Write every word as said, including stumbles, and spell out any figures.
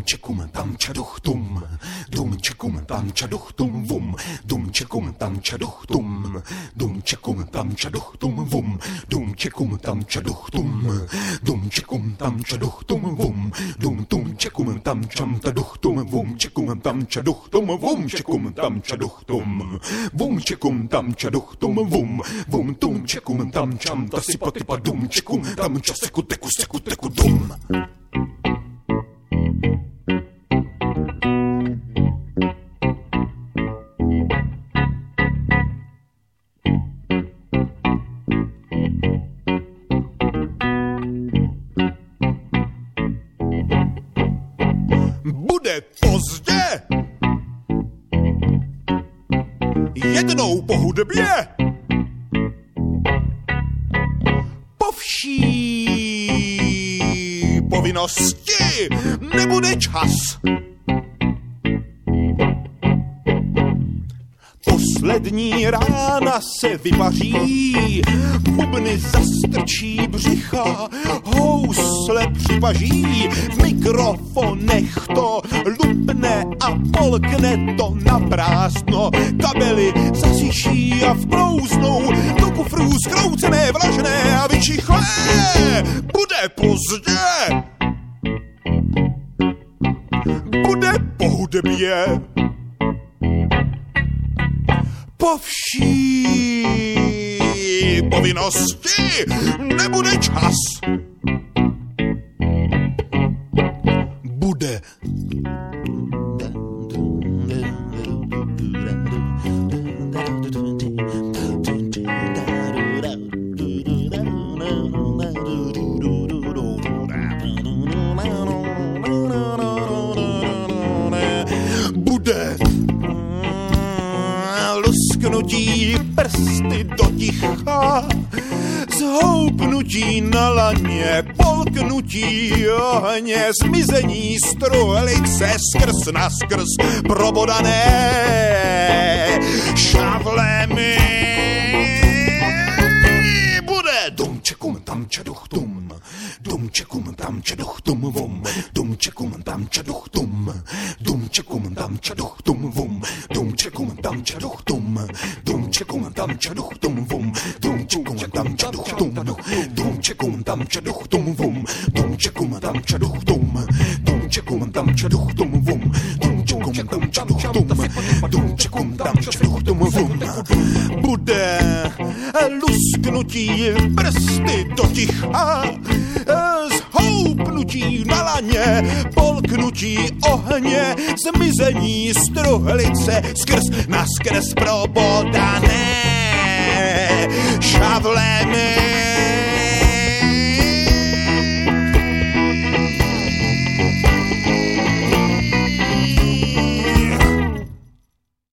Dum-čikum tam čaduchtum, dum-čikum tam čaduchtum vum, dum-čikum tam čaduchtum, dum-čikum tam čaduchtum vum, dum-čikum tam čaduchtum, dum-čikum tam čaduchtum vum, dum-tum-čikum tam čaduchtum vum, čikum tam čaduchtum vum, čikum tam čaduchtum, vum-čikum tam čaduchtum vum, vum-tum-čikum tam čam, ta si patipa dum-čikum tam časeku teku seku teku dum. Bude pozdě, jednou po hudbě, po vší povinnosti nebude čas. Poslední rána se vypaří, bubny zastrčí břicha, housle připaží, v mikrofonech to lupne a polkne to na prázdno. Kabely zasyší a vklouznou do kufrů zkroucené, vlažné a vyčichlé. Bude pozdě, bude po hudbě, po vší povinnosti nebude čas. Bude Bude lusknutí prsty do ticha, zhoupnutí na laně, polknutí ohně, zmizení struhlice skrz na skrz probodané šavlemi. Bude Dum-čikum tam čaduchtum, dum-čikum tam čaduchtum vum, dum-čikum tam čaduchtum, dum-čikum tam čaduchtum vum, dum-čikum tam čaduchtum, dum-čikum tam čaduchtum vum, dum-čikum tam čaduchtum, dum-čikum tam čaduchtum vum, dum-čikum tam čaduchtum, dum-čikum tam čaduchtum vum, dum-čikum tam čaduchtum, dum-čikum tam čaduchtum vum. Bude lusknutí prsty do ticha, zhoupnutí na laně, polknutí ohně, zmizení struhlice skrz na skrz probodané šavlemi.